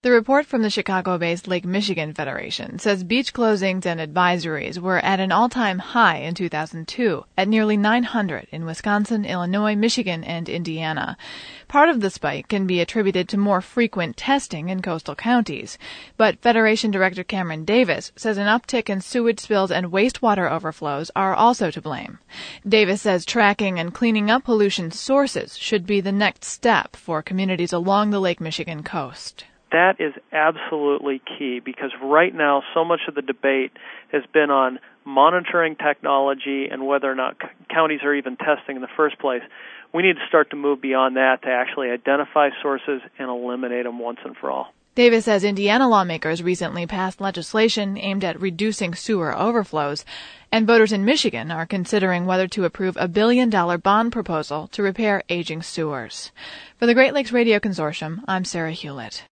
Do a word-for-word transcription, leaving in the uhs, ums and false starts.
The report from the Chicago-based Lake Michigan Federation says beach closings and advisories were at an all-time high in two thousand two, at nearly nine hundred in Wisconsin, Illinois, Michigan, and Indiana. Part of the spike can be attributed to more frequent testing in coastal counties, but Federation Director Cameron Davis says an uptick in sewage spills and wastewater overflows are also to blame. Davis says tracking and cleaning up pollution sources should be the next step for communities along the Lake Michigan coast. That is absolutely key, because right now so much of the debate has been on monitoring technology and whether or not c- counties are even testing in the first place. We need to start to move beyond that to actually identify sources and eliminate them once and for all. Davis says Indiana lawmakers recently passed legislation aimed at reducing sewer overflows, and voters in Michigan are considering whether to approve a billion-dollar bond proposal to repair aging sewers. For the Great Lakes Radio Consortium, I'm Sarah Hewlett.